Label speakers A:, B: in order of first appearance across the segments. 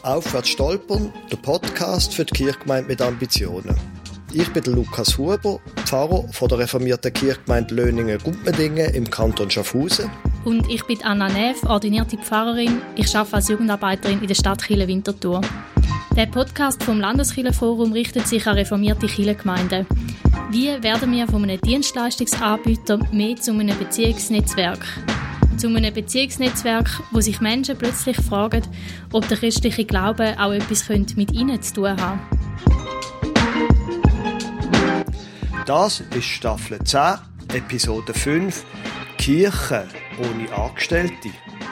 A: Aufwärts stolpern, der Podcast für die Kirchgemeinde mit Ambitionen. Ich bin der Lukas Huber, Pfarrer von der reformierten Kirchgemeinde Löningen-Gumpendingen im Kanton Schaffhausen.
B: Und ich bin Anna Neff, ordinierte Pfarrerin. Ich arbeite als Jugendarbeiterin in der Stadt Chile-Winterthur. Der Podcast vom Landeskirchenforum richtet sich an reformierte Kirchengemeinden. Wie werden wir von einem Dienstleistungsanbieter mehr zu einem Beziehungsnetzwerk? Zu einem Beziehungsnetzwerk, wo sich Menschen plötzlich fragen, ob der christliche Glaube auch etwas mit ihnen zu tun hat.
A: Das ist Staffel 10, Episode 5, Kirche ohne Angestellte.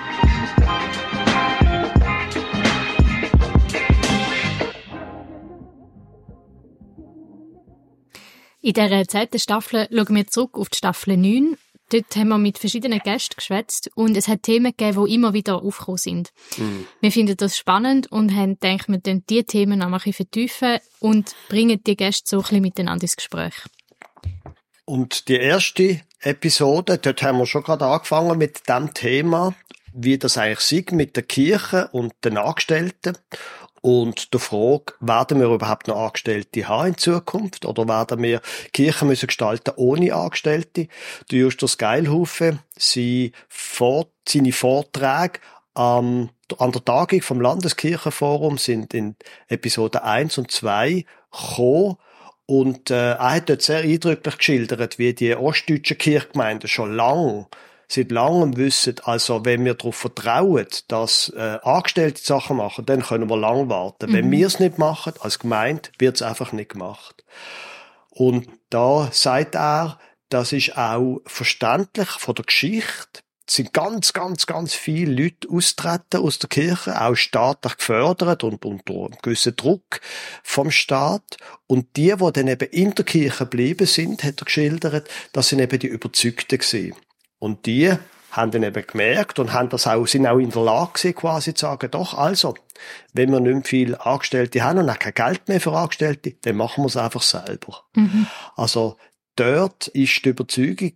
B: In dieser 10. Staffel schauen wir zurück auf die Staffel 9. Dort haben wir mit verschiedenen Gästen geschwätzt und es hat Themen gegeben, die immer wieder aufgekommen sind. Wir finden das spannend und haben gedacht, wir vertiefen diese Themen noch ein bisschen vertiefen und bringen die Gäste so ein bisschen miteinander ins Gespräch.
A: Und die erste Episode, dort haben wir schon gerade angefangen mit dem Thema, wie das eigentlich ist mit der Kirche und den Angestellten. Und der Frage, werden wir überhaupt noch Angestellte haben in Zukunft? Oder werden wir Kirchen müssen gestalten ohne Angestellte? Der Justus Geilhufe, seine Vorträge an der Tagung vom Landeskirchenforum sind in Episode 1 und 2 gekommen. Und er hat dort sehr eindrücklich geschildert, wie die ostdeutschen Kirchgemeinden schon seit langem wissen, also wenn wir darauf vertrauen, dass Angestellte Sachen machen, dann können wir lang warten. Wenn wir es nicht machen, als Gemeinde, wird es einfach nicht gemacht. Und da sagt er, das ist auch verständlich von der Geschichte. Es sind ganz viele Leute austreten aus der Kirche, auch staatlich gefördert und unter einem gewissen Druck vom Staat. Und die dann eben in der Kirche geblieben sind, hat er geschildert, das sind eben die Überzeugten gewesen. Und die haben dann eben gemerkt und sind auch in der Lage gewesen, quasi zu sagen, doch, also, wenn wir nicht mehr viele Angestellte haben und auch kein Geld mehr für Angestellte, dann machen wir es einfach selber. Also, dort ist die Überzeugung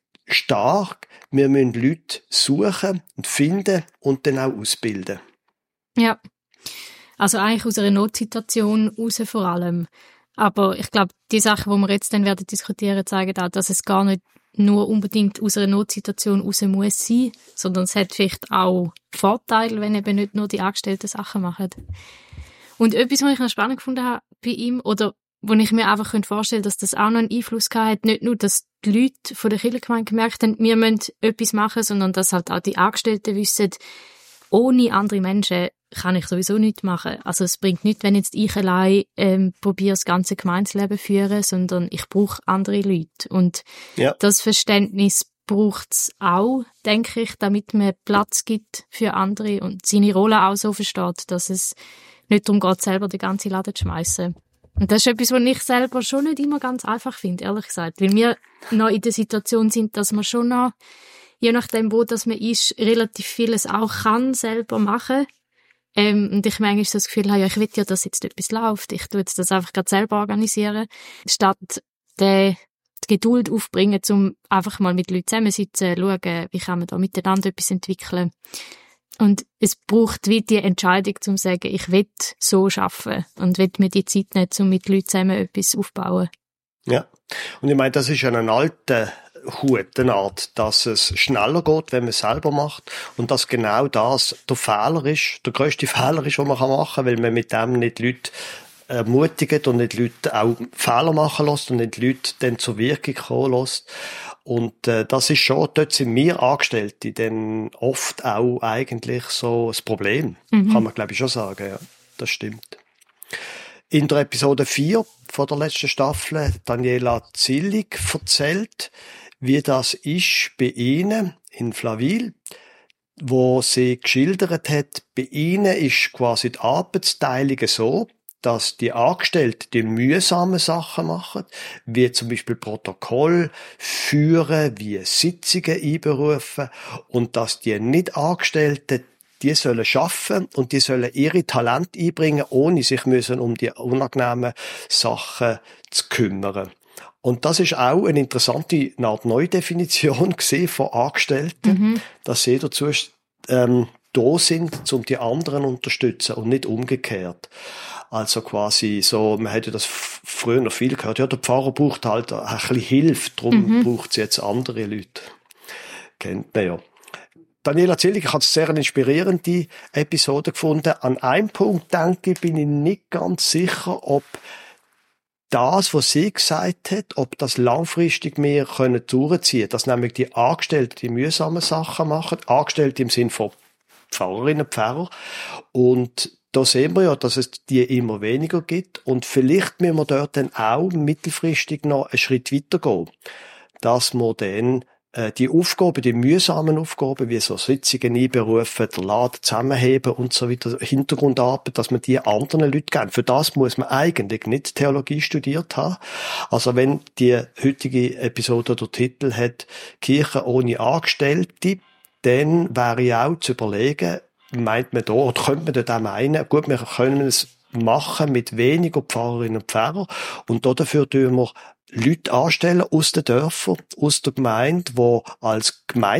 A: stark, wir müssen Leute suchen und finden und dann auch ausbilden.
B: Ja, also eigentlich aus einer Notsituation raus vor allem. Aber ich glaube, die Sachen, die wir jetzt dann werden diskutieren, zeigen auch, dass es gar nicht nur unbedingt aus einer Notsituation raus muss sein, sondern es hat vielleicht auch Vorteile, wenn eben nicht nur die Angestellten Sachen machen. Und etwas, was ich noch spannend gefunden habe bei ihm, oder wo ich mir einfach vorstellen könnte, dass das auch noch einen Einfluss gehabt hat, nicht nur, dass die Leute von der Kirchengemeinde gemerkt haben, wir müssen etwas machen, sondern dass halt auch die Angestellten wissen, ohne andere Menschen kann ich sowieso nichts machen. Also es bringt nichts, wenn jetzt ich allein probiere, das ganze Gemeinsleben zu führen, sondern ich brauche andere Leute. Und das Verständnis braucht es auch, denke ich, damit man Platz gibt für andere und seine Rolle auch so versteht, dass es nicht darum geht, selber den ganzen Laden zu schmeissen. Und das ist etwas, was ich selber schon nicht immer ganz einfach finde, ehrlich gesagt. Weil wir noch in der Situation sind, dass man schon noch, je nachdem, wo das man ist, relativ vieles auch kann selber machen. Und ich manchmal so das Gefühl habe, ja, ich will ja, dass jetzt etwas läuft. Ich tue jetzt das einfach gerade selber organisieren. Statt die Geduld aufbringen, um einfach mal mit Leuten zusammensitzen, schauen, wie kann man da miteinander etwas entwickeln. Und es braucht wie die Entscheidung, um zu sagen, ich will so arbeiten und will mir die Zeit nehmen, um mit Leuten zusammen etwas aufzubauen.
A: Ja. Und ich meine, das ist eine alte Art, dass es schneller geht, wenn man es selber macht und dass genau das der grösste Fehler ist, den man machen kann, weil man mit dem nicht Leute ermutigt und nicht Leute auch Fehler machen lässt und nicht Leute dann zur Wirkung kommen lässt. Und das ist schon, dort sind wir Angestellte dann oft auch eigentlich so das Problem. Kann man, glaube ich, schon sagen. Ja, das stimmt. In der Episode 4 von der letzten Staffel Daniela Zillig erzählt, wie das ist bei ihnen in Flawil, wo sie geschildert hat, bei ihnen ist quasi die Arbeitsteilung so, dass die Angestellten die mühsamen Sachen machen, wie zum Beispiel Protokoll führen, wie Sitzungen einberufen und dass die Nicht-Angestellten, die sollen arbeiten und die sollen ihre Talente einbringen, ohne sich müssen um die unangenehmen Sachen zu kümmern. Und das ist auch eine interessante Neudefinition von Angestellten, dass sie dazu da sind, um die anderen zu unterstützen und nicht umgekehrt. Also quasi so, man hätte das früher noch viel gehört, ja, der Pfarrer braucht halt ein bisschen Hilfe, darum braucht es jetzt andere Leute. Kennt man ja. Daniela Zillig, ich habe es sehr eine inspirierende Episode gefunden. An einem Punkt, denke ich, bin ich nicht ganz sicher, ob das, was sie gesagt hat, ob das langfristig mehr durchziehen können, dass nämlich die Angestellten die mühsamen Sachen machen, Angestellte im Sinn von Pfarrerinnen und Pfarrer. Und da sehen wir ja, dass es die immer weniger gibt. Und vielleicht müssen wir dort dann auch mittelfristig noch einen Schritt weitergehen, dass wir dann die Aufgaben, die mühsamen Aufgaben, wie so Sitzungen einberufen, den Laden zusammenheben und so weiter, Hintergrundarbeit, dass man die anderen Leuten geben. Für das muss man eigentlich nicht Theologie studiert haben. Also wenn die heutige Episode der Titel hat, Kirche ohne Angestellte, dann wäre ja auch zu überlegen, meint man da, oder könnte man dort auch meinen, gut, wir können es machen mit weniger Pfarrerinnen und Pfarrer und dafür tun wir Leute anstellen aus den Dörfern, aus der Gemeinde, wo als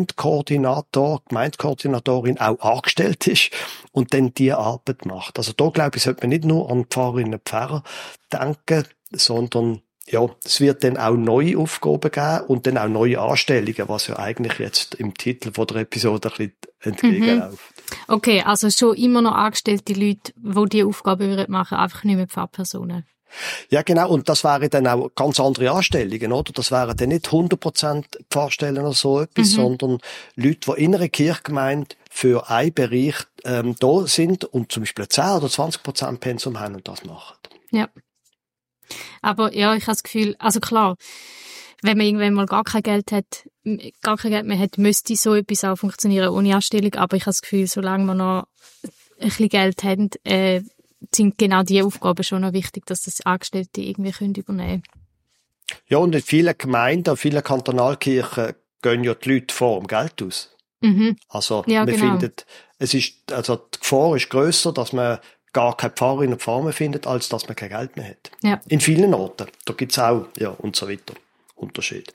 A: Gemeindekoordinatorin auch angestellt ist und dann die Arbeit macht. Also da, glaube ich, sollte man nicht nur an Pfarrerinnen und Pfarrer denken, sondern ja, es wird dann auch neue Aufgaben geben und dann auch neue Anstellungen, was ja eigentlich jetzt im Titel von der Episode ein bisschen entgegenläuft.
B: Okay, also schon immer noch angestellte Leute, die diese Aufgaben machen, einfach nicht mehr Pfarrpersonen.
A: Ja, genau. Und das wären dann auch ganz andere Anstellungen, oder? Das wären dann nicht 100% Pfarrstellen oder so etwas, sondern Leute, die in einer Kirchgemeinde für einen Bereich da sind und zum Beispiel 10 oder 20% Pensum haben und das machen.
B: Ja. Aber ja, ich habe das Gefühl, also klar, wenn man irgendwann mal gar kein Geld mehr hat, müsste so etwas auch funktionieren ohne Anstellung. Aber ich habe das Gefühl, solange wir noch ein bisschen Geld haben, sind genau diese Aufgaben schon noch wichtig, dass das Angestellte irgendwie übernehmen können.
A: Ja, und in vielen Gemeinden, vielen Kantonalkirchen gehen ja die Leute vor dem Geld aus. Also,
B: ja,
A: man
B: genau.
A: findet, die Gefahr ist grösser, dass man gar keine Pfarrerin und Pfarrer mehr findet, als dass man kein Geld mehr hat.
B: Ja.
A: In vielen Orten. Da gibt's auch, ja, und so weiter, Unterschiede.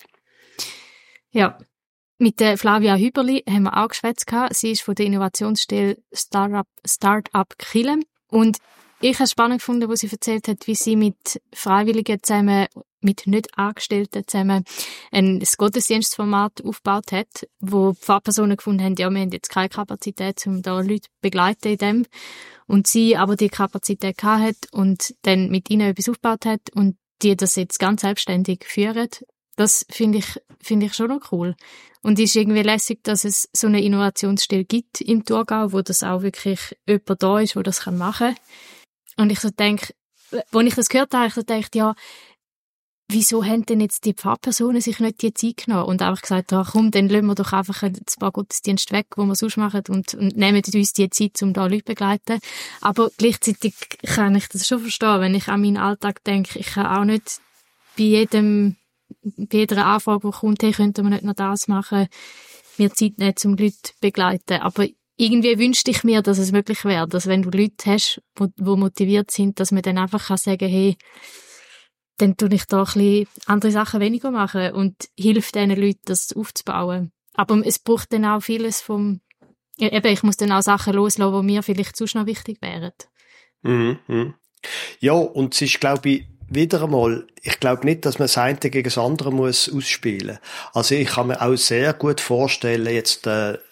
B: Ja. Mit der Flavia Hüberli haben wir auch geschwätzt gehabt. Sie ist von der Innovationsstelle Start-up Chile. Und ich habe es spannend gefunden, wo sie erzählt hat, wie sie mit Freiwilligen zusammen, mit Nicht-Angestellten zusammen ein Gottesdienstformat aufgebaut hat, wo Pfarrpersonen gefunden haben, ja, wir haben jetzt keine Kapazität, um da Leute zu begleiten in dem. Und sie aber die Kapazität gehabt hat und dann mit ihnen etwas aufgebaut hat und die das jetzt ganz selbstständig führen. Das finde ich schon noch cool. Und es ist irgendwie lässig, dass es so eine Innovationsstelle gibt im Thurgau, wo das auch wirklich jemand da ist, der das machen kann. Und ich so denke, als ich das gehört habe, ich so gedacht, ja, wieso haben denn jetzt die Pfarrpersonen sich nicht die Zeit genommen und einfach gesagt, ach komm, dann lassen wir doch einfach ein paar Gottesdienste weg, die wir sonst machen und nehmen uns die Zeit, um da Leute zu begleiten. Aber gleichzeitig kann ich das schon verstehen, wenn ich an meinen Alltag denke, ich kann auch nicht bei jeder Anfrage, die kommt, hey, könnte man nicht noch das machen, mir Zeit nehmen, um Leute zu begleiten. Aber irgendwie wünschte ich mir, dass es möglich wäre, dass wenn du Leute hast, die motiviert sind, dass man dann einfach sagen kann, hey, dann tue ich da ein bisschen andere Sachen weniger machen und hilft diesen Leuten, das aufzubauen. Aber es braucht dann auch vieles ich muss dann auch Sachen loslassen, die mir vielleicht sonst noch wichtig wären.
A: Mhm. Ja, und es ist, glaube ich, wieder einmal, ich glaube nicht, dass man das eine gegen das andere muss ausspielen. Also ich kann mir auch sehr gut vorstellen, jetzt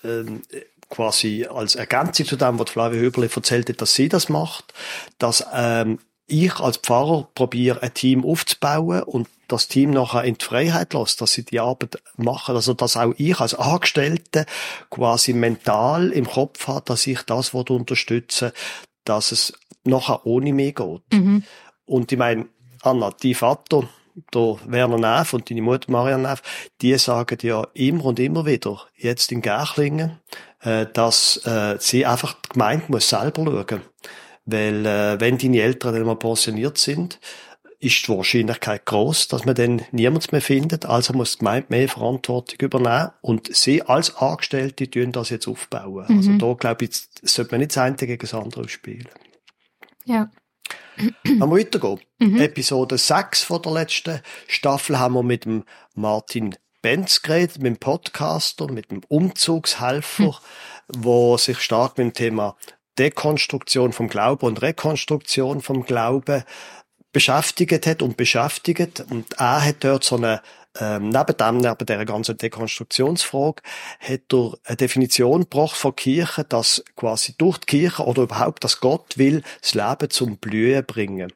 A: quasi als Ergänzung zu dem, was Flavia Hüberli erzählt hat, dass sie das macht, dass ich als Pfarrer probiere, ein Team aufzubauen und das Team nachher in die Freiheit lässt, dass sie die Arbeit machen. Also, dass auch ich als Angestellte quasi mental im Kopf habe, dass ich das unterstützen, dass es nachher ohne mich geht. Und ich meine, Anna, dein Vater, der Werner Neff und deine Mutter Marianne Neff, die sagen ja immer und immer wieder, jetzt in Gärchlingen, dass sie einfach die Gemeinde muss selber schauen. Weil wenn deine Eltern dann mal pensioniert sind, ist die Wahrscheinlichkeit gross, dass man dann niemanden mehr findet. Also muss die Gemeinde mehr Verantwortung übernehmen. Und sie als Angestellte tun das jetzt aufbauen. Also da, glaube ich, sollte man nicht das eine gegen das andere spielen.
B: Ja.
A: Wenn wir weitergehen. Episode 6 von der letzten Staffel haben wir mit dem Martin Benz geredet, mit dem Podcaster, mit dem Umzugshelfer. wo sich stark mit dem Thema Dekonstruktion vom Glauben und Rekonstruktion vom Glauben beschäftigt hat und beschäftigt. Und er hat dort so eine, neben dieser ganzen Dekonstruktionsfrage, hat er eine Definition gebracht von Kirche, dass quasi durch die Kirche oder überhaupt, dass Gott will, das Leben zum Blühen bringen.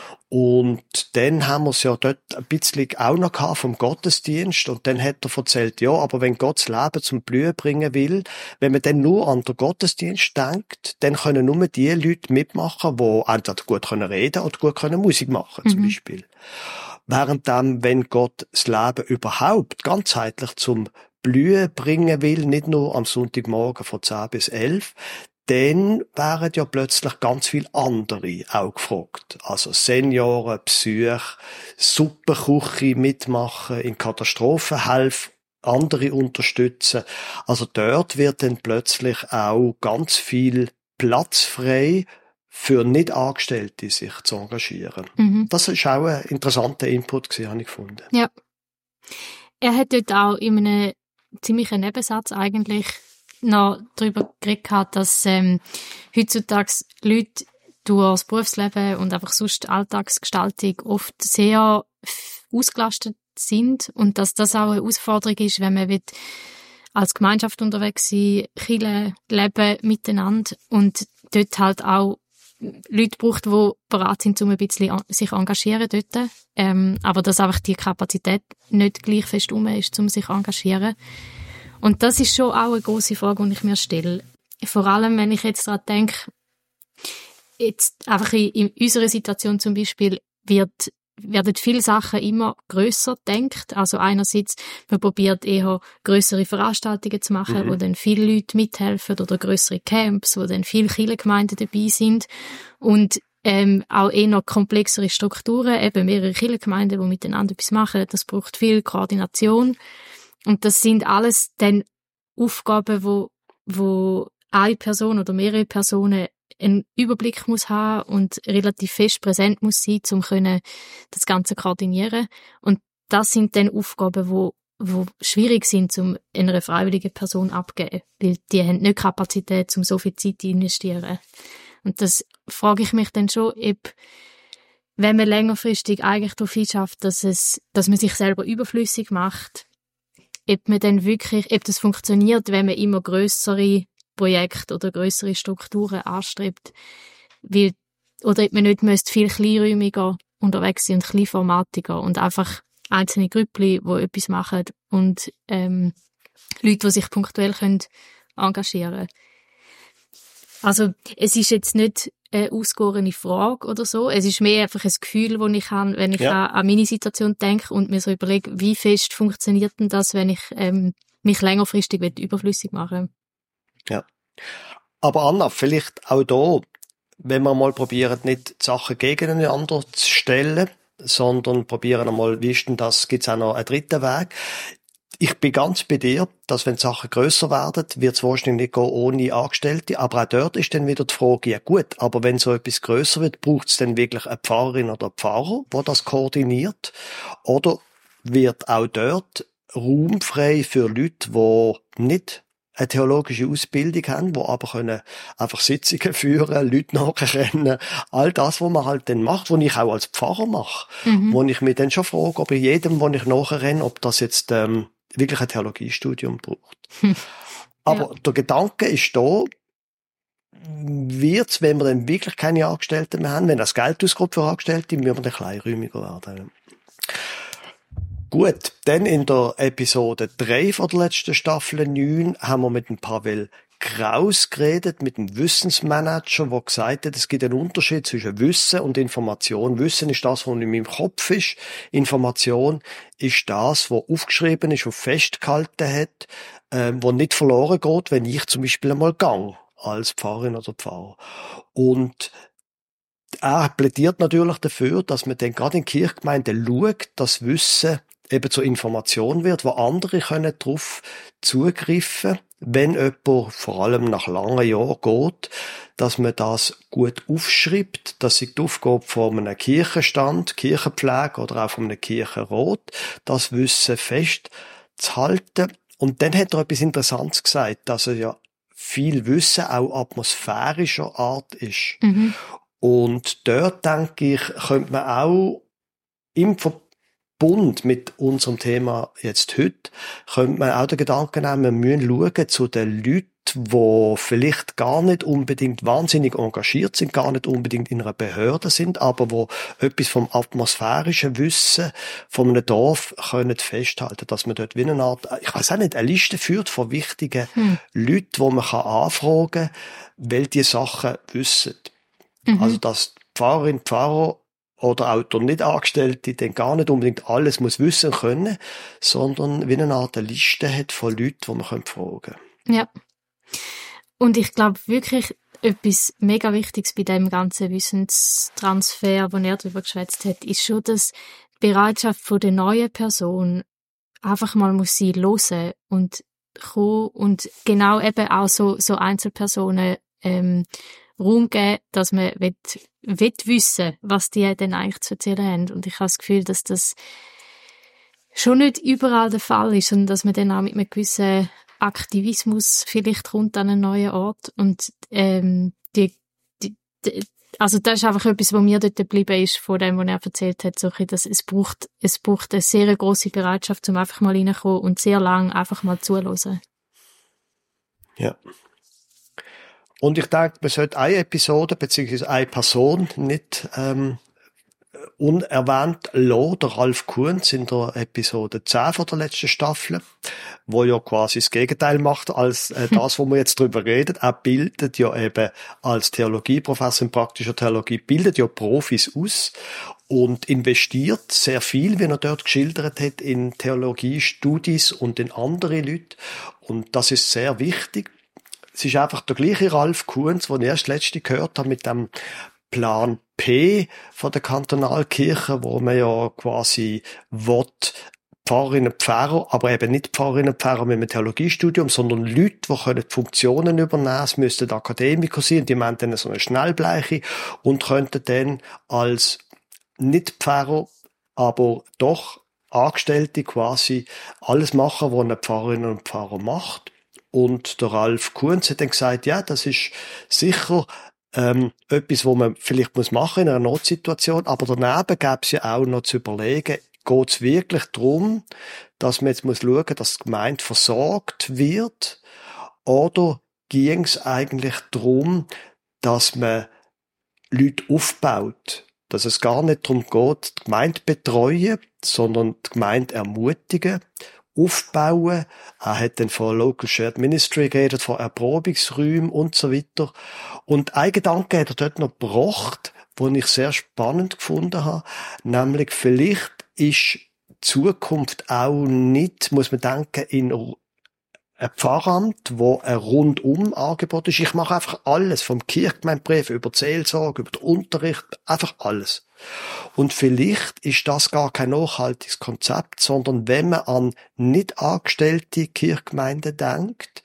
A: Und dann haben wir es ja dort ein bisschen auch noch gehabt vom Gottesdienst. Und dann hat er erzählt, ja, aber wenn Gott das Leben zum Blühen bringen will, wenn man dann nur an den Gottesdienst denkt, dann können nur die Leute mitmachen, die entweder gut können reden oder gut können Musik machen, zum Beispiel. Während dann, wenn Gott das Leben überhaupt ganzheitlich zum Blühen bringen will, nicht nur am Sonntagmorgen von 10 bis 11, dann wären ja plötzlich ganz viele andere auch gefragt. Also Senioren, Psyche, Suppenküche mitmachen, in Katastrophen helfen, andere unterstützen. Also dort wird dann plötzlich auch ganz viel Platz frei für Nicht-Angestellte sich zu engagieren. Das ist auch ein interessanter Input gewesen, habe ich gefunden.
B: Ja. Er hat dort auch in einem ziemlichen Nebensatz eigentlich noch darüber geredet, dass heutzutage Leute durch das Berufsleben und einfach sonst Alltagsgestaltung oft sehr ausgelastet sind und dass das auch eine Herausforderung ist, wenn man als Gemeinschaft unterwegs sein, Kirche leben miteinander und dort halt auch Leute braucht, die bereit sind, um ein bisschen sich engagieren dort. Aber dass einfach die Kapazität nicht gleich fest ist, um sich engagieren. Und das ist schon auch eine grosse Frage, die ich mir stelle. Vor allem, wenn ich jetzt daran denke, jetzt einfach in unserer Situation zum Beispiel werden viele Sachen immer grösser gedacht. Also einerseits, man probiert eher grössere Veranstaltungen zu machen, wo dann viele Leute mithelfen oder grössere Camps, wo dann viele Kirchengemeinden dabei sind und auch eher komplexere Strukturen, eben mehrere Kirchengemeinden, die miteinander etwas machen. Das braucht viel Koordination. Und das sind alles dann Aufgaben, wo eine Person oder mehrere Personen einen Überblick muss haben und relativ fest präsent muss sein, um das Ganze koordinieren. Und das sind dann Aufgaben, wo schwierig sind, um einer freiwilligen Person abzugeben, weil die haben nicht Kapazität, um so viel Zeit zu investieren. Und das frage ich mich dann schon, ob, wenn man längerfristig eigentlich darauf hinschafft, dass man sich selber überflüssig macht, ob das funktioniert, wenn man immer grössere Projekte oder grössere Strukturen anstrebt, oder ob man nicht viel kleinräumiger unterwegs sind und kleinformatiger und einfach einzelne Grüppli, die etwas machen und Leute, die sich punktuell engagieren können. Also es ist jetzt nicht eine ausgegorene Frage oder so. Es ist mehr einfach ein Gefühl, das ich habe, wenn ich an meine Situation denke und mir so überlege, wie fest funktioniert denn das, wenn ich mich längerfristig überflüssig machen will.
A: Ja. Aber Anna, vielleicht auch da, wenn wir mal probieren, nicht die Sachen gegeneinander zu stellen, sondern probieren einmal, wie ist denn das, gibt's auch noch einen dritten Weg? Ich bin ganz bei dir, dass wenn die Sachen grösser werden, wird es wahrscheinlich nicht gehen ohne Angestellte. Aber auch dort ist dann wieder die Frage, ja gut, aber wenn so etwas grösser wird, braucht es dann wirklich eine Pfarrerin oder einen Pfarrer, der das koordiniert? Oder wird auch dort Raum frei für Leute, die nicht eine theologische Ausbildung haben, die aber können einfach Sitzungen führen, Leute nachrennen, all das, was man halt dann macht, was ich auch als Pfarrer mache, wo ich mich dann schon frage, ob ich jedem, wo ich nachrenne, ob das jetzt wirklich ein Theologiestudium braucht. Aber der Gedanke ist da, wird's, wenn wir dann wirklich keine Angestellten mehr haben, wenn das Geld auskommt für Angestellte, müssen wir dann kleinräumiger werden. Gut, dann in der Episode 3 von der letzten Staffel 9 haben wir mit dem Pavel Kraus geredet, mit dem Wissensmanager, der gesagt hat, es gibt einen Unterschied zwischen Wissen und Information. Wissen ist das, was in meinem Kopf ist. Information ist das, was aufgeschrieben ist, was festgehalten hat, was nicht verloren geht, wenn ich zum Beispiel einmal gang als Pfarrerin oder Pfarrer. Und er plädiert natürlich dafür, dass man dann gerade in Kirchgemeinden schaut, dass Wissen eben zur Information wird, wo andere können darauf zugreifen, wenn jemand vor allem nach langen Jahren geht, dass man das gut aufschreibt, dass sich die Aufgabe von einem Kirchenstand, Kirchenpflege oder auch von einem Kirchenrat, das Wissen festzuhalten. Und dann hat er etwas Interessantes gesagt, dass er ja viel Wissen auch atmosphärischer Art ist.
B: Mhm.
A: Und dort, denke ich, könnte man auch im Verbund mit unserem Thema jetzt heute, könnte man auch den Gedanken nehmen, wir müssen schauen zu den Leuten, die vielleicht gar nicht unbedingt wahnsinnig engagiert sind, gar nicht unbedingt in einer Behörde sind, aber wo etwas vom atmosphärischen Wissen von einem Dorf können festhalten, dass man dort wie eine Art, ich weiß auch nicht, eine Liste führt von wichtigen Leuten, die man anfragen kann, weil die Sachen wissen. Also, dass die Pfarrerin, Pfarrer oder auch der Nicht-Angestellte dann gar nicht unbedingt alles muss wissen können, sondern wie eine Art Liste hat von Leuten, die man fragen kann.
B: Ja. Und ich glaube wirklich, etwas mega Wichtiges bei dem ganzen Wissenstransfer, den er darüber geschwätzt hat, ist schon, dass die Bereitschaft von der neuen Person einfach mal muss sie hören und kommen und genau eben auch so Einzelpersonen Raum geben, dass man will wissen, was die denn eigentlich zu erzählen haben. Und ich habe das Gefühl, dass das schon nicht überall der Fall ist, sondern dass man dann auch mit einem gewissen Aktivismus vielleicht kommt an einen neuen Ort. Und also das ist einfach etwas, was mir dort geblieben ist, von dem, was er erzählt hat, so ein bisschen, dass es braucht eine sehr grosse Bereitschaft, um einfach mal reinzukommen und sehr lang einfach mal zuhören.
A: Ja. Und ich denke, man sollte eine Episode bzw. eine Person nicht unerwähnt lassen. Der Ralf Kunz in der Episode 10 von der letzten Staffel, wo ja quasi das Gegenteil macht als das, wo wir jetzt drüber reden. Er bildet ja eben als Theologieprofessor in praktischer Theologie, bildet ja Profis aus und investiert sehr viel, wie er dort geschildert hat, in Theologiestudis und in andere Leute. Und das ist sehr wichtig. Es ist einfach der gleiche Ralf Kunz, den ich erst letztens gehört habe, mit dem Plan P von der Kantonalkirche, wo man ja quasi Pfarrerinnen und Pfarrer, aber eben nicht Pfarrerinnen und Pfarrer mit einem Theologiestudium, sondern Leute, die können die Funktionen übernehmen. Es müssten Akademiker sein, die haben dann so eine Schnellbleiche und könnten dann als Nicht-Pfarrer, aber doch Angestellte quasi alles machen, was eine Pfarrerin und Pfarrer macht. Und der Ralf Kunz hat dann gesagt, ja, das ist sicher etwas, was man vielleicht machen muss in einer Notsituation, aber daneben gäbe es ja auch noch zu überlegen, geht es wirklich darum, dass man jetzt muss schauen, dass die Gemeinde versorgt wird, oder ging es eigentlich darum, dass man Leute aufbaut, dass es gar nicht darum geht, die Gemeinde betreuen, sondern die Gemeinde ermutigen, aufbauen. Er hat dann von Local Shared Ministry geredet, von Erprobungsräumen und so weiter. Und ein Gedanke hat er dort noch gebracht, den ich sehr spannend gefunden habe, nämlich vielleicht ist Zukunft auch nicht, muss man denken, in ein Pfarramt, wo ein Rundum-Angebot ist. Ich mache einfach alles, vom Kirchgemeindebrief über die Seelsorge, über den Unterricht, einfach alles. Und vielleicht ist das gar kein nachhaltiges Konzept, sondern wenn man an nicht angestellte Kirchgemeinden denkt,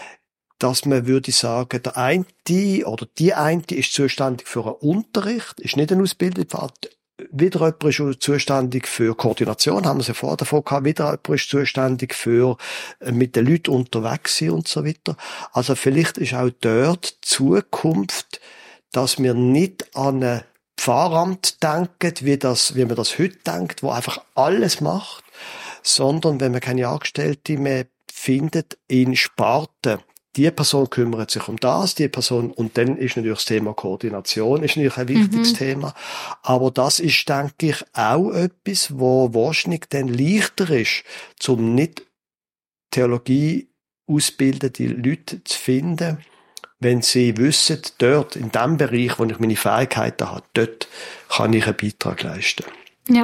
A: dass man würde sagen, der eine oder die eine ist zuständig für einen Unterricht, ist nicht ein Ausbildungspfad. Wieder jemand ist zuständig für Koordination, haben wir es ja vorher davon gehabt, wieder jemand ist zuständig für mit den Leuten unterwegs sein und so weiter. Also vielleicht ist auch dort die Zukunft, dass wir nicht an ein Pfarramt denken, wie man das heute denkt, wo einfach alles macht, sondern wenn man keine Angestellte mehr findet, in Sparten. Die Person kümmert sich um das, die Person, und dann ist natürlich das Thema Koordination, ist natürlich ein wichtiges Thema. Aber das ist, denke ich, auch etwas, wo wahrscheinlich dann leichter ist, zum nicht Theologie ausbildende Leute zu finden, wenn sie wissen, dort, in dem Bereich, wo ich meine Fähigkeiten habe, dort kann ich einen Beitrag leisten.
B: Ja.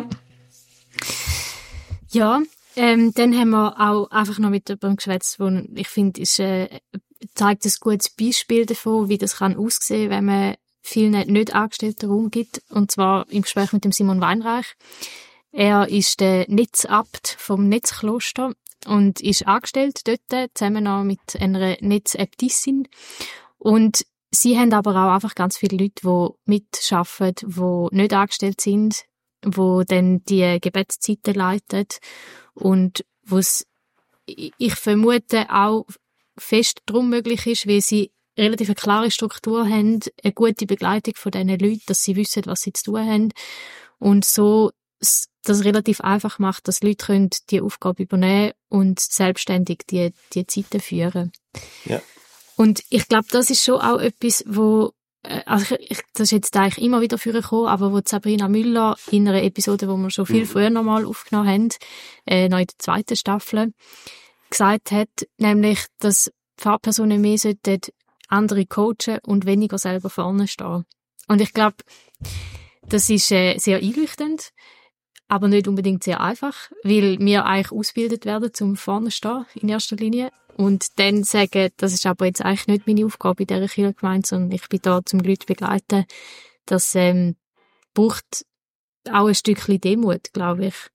B: Ja, dann haben wir auch einfach noch mit jemandem geschwätzt, wo ich finde, zeigt ein gutes Beispiel davon, wie das kann aussehen, wenn man vielen nicht Angestellten Raum gibt. Und zwar im Gespräch mit dem Simon Weinreich. Er ist der Netzabt vom Netzkloster und ist angestellt dort, zusammen noch mit einer Netzäbtissin. Und sie haben aber auch einfach ganz viele Leute, die mitarbeiten, die nicht angestellt sind, die dann die Gebetszeiten leiten und ich vermute auch fest drum möglich ist, weil sie relativ eine klare Struktur haben, eine gute Begleitung von diesen Leuten, dass sie wissen, was sie zu tun haben und so das relativ einfach macht, dass Leute können die Aufgabe übernehmen und selbstständig die Zeiten führen.
A: Ja.
B: Und ich glaube, das ist schon auch etwas, wo das ist jetzt eigentlich immer wieder vorgekommen, aber wo Sabrina Müller in einer Episode, wo wir schon viel früher nochmal aufgenommen haben, noch in der 2. Staffel, gesagt hat, nämlich, dass Fahrpersonen mehr sollten andere coachen und weniger selber vorne stehen. Und ich glaube, das ist sehr einleuchtend, aber nicht unbedingt sehr einfach, weil wir eigentlich ausgebildet werden, zum vorne stehen in erster Linie. Und dann sagen, das ist aber jetzt eigentlich nicht meine Aufgabe in dieser Kirchengemeinde, sondern ich bin da, zum Leute begleiten. Das braucht auch ein Stückchen Demut, glaube ich.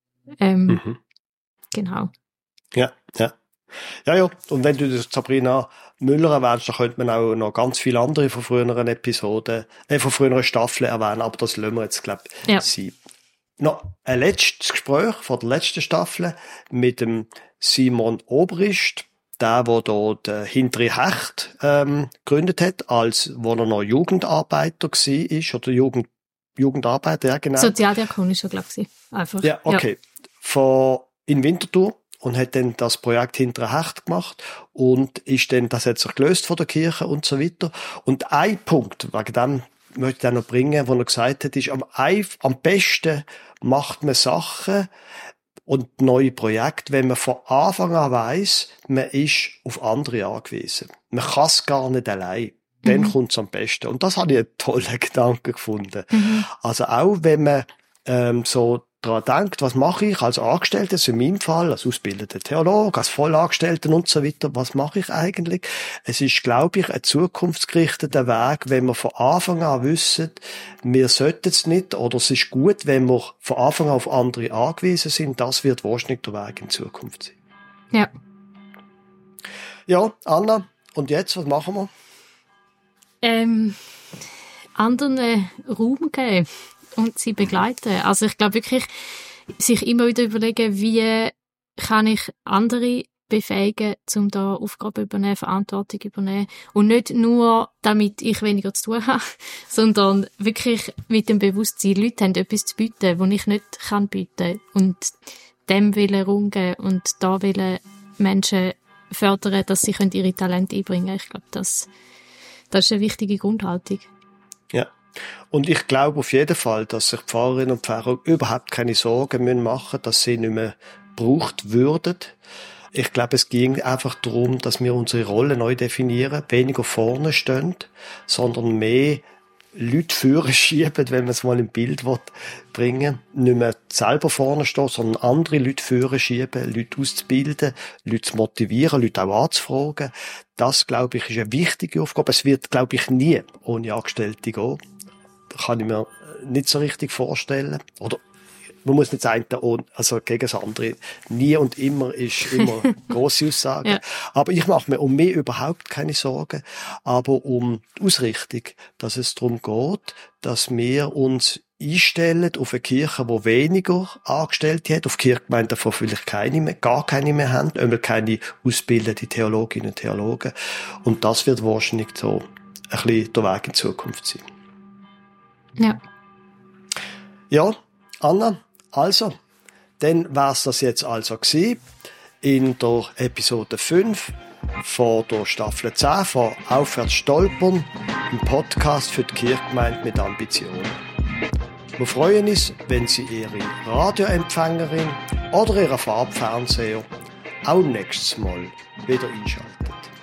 B: Genau.
A: Ja. Und wenn du das Sabrina Müller erwähnst, dann könnte man auch noch ganz viele andere von früheren Episoden, von früheren Staffeln erwähnen, aber das lassen wir jetzt, glaube ich, sein. Noch ein letztes Gespräch von der letzten Staffel mit dem Simon Obrist, der dort Hintere Hecht gegründet hat, wo er noch Jugendarbeiter war, oder Jugendarbeiter, ja genau.
B: Sozialdiakon ist er, glaube ich, einfach.
A: Ja, okay. In Winterthur. Und hat dann das Projekt Hintere Hecht gemacht und das hat sich gelöst von der Kirche und so weiter. Und ein Punkt, wegen dem möchte ich auch noch bringen, wo er gesagt hat, ist, am besten macht man Sachen und neue Projekte, wenn man von Anfang an weiss, man ist auf andere angewiesen. Man kann es gar nicht allein. Dann kommt es am besten. Und das habe ich einen tollen Gedanken gefunden. Also auch wenn man so daran denkt, was mache ich als Angestellter, in meinem Fall, als ausgebildeter Theologe, als Vollangestellter und so weiter, was mache ich eigentlich? Es ist, glaube ich, ein zukunftsgerichteter Weg, wenn wir von Anfang an wissen, wir sollten es nicht, oder es ist gut, wenn wir von Anfang an auf andere angewiesen sind, das wird wahrscheinlich der Weg in Zukunft sein.
B: Ja.
A: Ja, Anna, und jetzt, was machen wir?
B: Anderen Raum geben. Und sie begleiten. Also ich glaube wirklich, sich immer wieder überlegen, wie kann ich andere befähigen, um da Aufgaben übernehmen, Verantwortung übernehmen. Und nicht nur, damit ich weniger zu tun habe, sondern wirklich mit dem Bewusstsein, Leute haben etwas zu bieten, das ich nicht kann bieten. Und dem wollen Raum geben und da wollen Menschen fördern, dass sie ihre Talente einbringen können. Ich glaube, das ist eine wichtige Grundhaltung.
A: Ja. Und ich glaube auf jeden Fall, dass sich Pfarrerinnen und Pfarrer überhaupt keine Sorgen machen müssen, dass sie nicht mehr gebraucht würden. Ich glaube, es ging einfach darum, dass wir unsere Rolle neu definieren, weniger vorne stehen, sondern mehr Leute führen schieben, wenn man es mal im Bild bringen will. Nicht mehr selber vorne stehen, sondern andere Leute führen schieben, Leute auszubilden, Leute zu motivieren, Leute auch anzufragen. Das, glaube ich, ist eine wichtige Aufgabe. Es wird, glaube ich, nie ohne Angestellte gehen. Kann ich mir nicht so richtig vorstellen. Oder man muss nicht sagen, also gegen das andere. Nie und immer ist immer grosse Aussage. Ja. Aber ich mache mir um mich überhaupt keine Sorgen. Aber um die Ausrichtung, dass es darum geht, dass wir uns einstellen auf eine Kirche, die weniger Angestellte hat, auf Kirchgemeinden, die vielleicht gar keine mehr haben, einmal keine ausgebildete Theologinnen und Theologen. Und das wird wahrscheinlich so ein bisschen der Weg in Zukunft sein.
B: Ja.
A: Ja, Anna, also, dann wär's das jetzt also gewesen in der Episode 5 von der Staffel 10 von Aufwärts stolpern, ein Podcast für die Kirchgemeinde mit Ambitionen. Wir freuen uns, wenn Sie Ihre Radioempfängerin oder Ihren Farbfernseher auch nächstes Mal wieder einschalten.